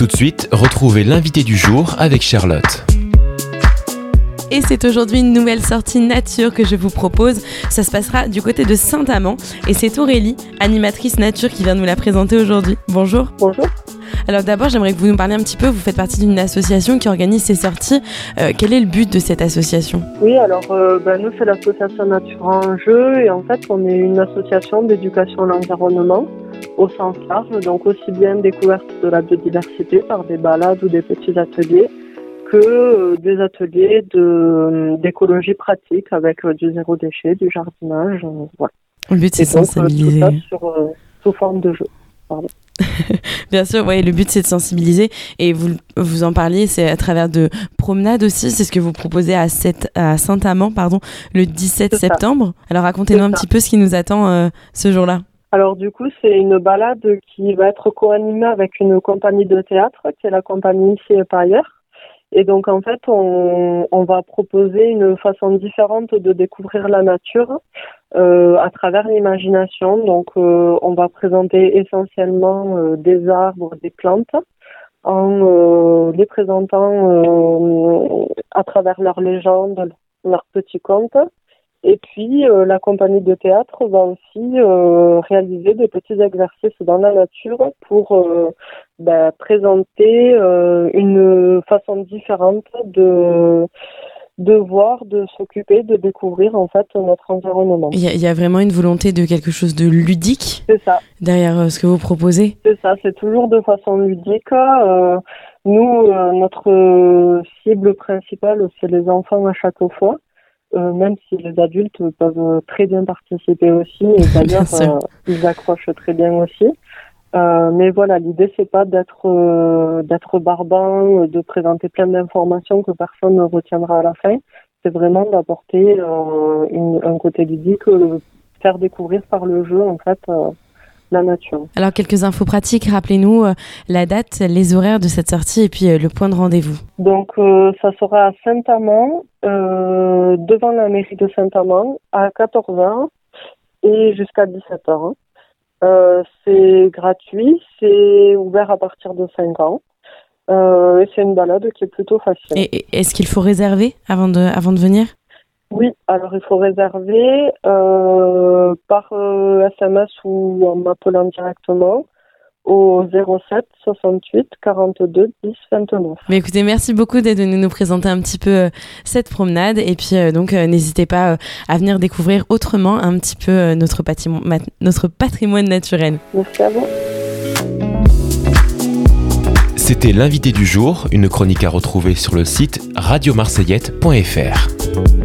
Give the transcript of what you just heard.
Tout de suite, retrouvez l'invité du jour avec Charlotte. Et c'est aujourd'hui une nouvelle sortie nature que je vous propose. Ça se passera du côté de Saint-Amand. Et c'est Aurélie, animatrice nature, qui vient nous la présenter aujourd'hui. Bonjour. Bonjour. Alors d'abord, j'aimerais que vous nous parliez un petit peu. Vous faites partie d'une association qui organise ces sorties. Quel est le but de cette association ? Oui, alors nous, c'est l'association Nature en Jeu. Et en fait, on est une association d'éducation à l'environnement au sens large. Donc aussi bien découverte de la biodiversité par des balades ou des petits ateliers, que des ateliers d'écologie pratique avec du zéro déchet, du jardinage. Voilà. Le but, c'est de sensibiliser. Tout ça sous forme de jeu. Pardon. Bien sûr, ouais, le but c'est de sensibiliser et vous en parliez, c'est à travers de promenades aussi, c'est ce que vous proposez à Saint-Amand, le 17 septembre. Alors racontez-nous un petit peu ce qui nous attend ce jour-là. Alors du coup, c'est une balade qui va être co-animée avec une compagnie de théâtre, qui est la compagnie Ici et pas ailleurs. Et donc en fait, on va proposer une façon différente de découvrir la nature à travers l'imagination. Donc on va présenter essentiellement des arbres, des plantes, en les présentant à travers leurs légendes, leurs petits contes. Et puis la compagnie de théâtre va aussi réaliser des petits exercices dans la nature pour présenter une façon différente de voir, de s'occuper, de découvrir en fait notre environnement. Il y a vraiment une volonté de quelque chose de ludique. C'est ça. Derrière ce que vous proposez. C'est ça, c'est toujours de façon ludique. Nous, notre cible principale, c'est les enfants à chaque fois. Même si les adultes peuvent très bien participer aussi, et d'ailleurs ils accrochent très bien aussi. Mais voilà, l'idée c'est pas d'être barbant, de présenter plein d'informations que personne ne retiendra à la fin. C'est vraiment d'apporter un côté ludique, faire découvrir par le jeu en fait la nature. Alors quelques infos pratiques, rappelez-nous la date, les horaires de cette sortie et puis le point de rendez-vous. Donc ça sera à Saint-Amand, devant la mairie de Saint-Amand, à 14h et jusqu'à 17h. C'est gratuit, c'est ouvert à partir de 5 ans. Et c'est une balade qui est plutôt facile. Et est-ce qu'il faut réserver avant de venir ? Oui, alors il faut réserver par SMS ou en m'appelant directement au 07 68 42 10 29. Mais écoutez, merci beaucoup d'être venu nous présenter un petit peu cette promenade et puis donc n'hésitez pas à venir découvrir autrement un petit peu notre patrimoine naturel. Merci à vous. C'était l'invité du jour, une chronique à retrouver sur le site radiomarseillette.fr.